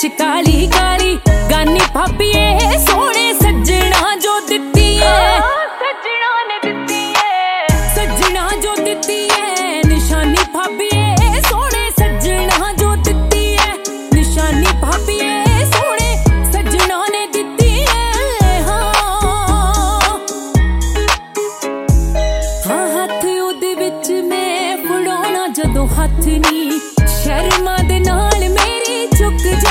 विच काली काली गानी भाभीए सोहणे सज्जणा जो दित्ती है, सज्जणा ने दित्ती है, सज्जणा जो दित्ती है निशानी भाभीए सोहणे सज्जणा जो दित्ती है, निशानी भाभीए सोहणे सज्जणा ने दित्ती है। हाँ हथ उहदे विच मैं फड़ाउणा जदों हथ नी शर्मा दे नाल मेरी झुक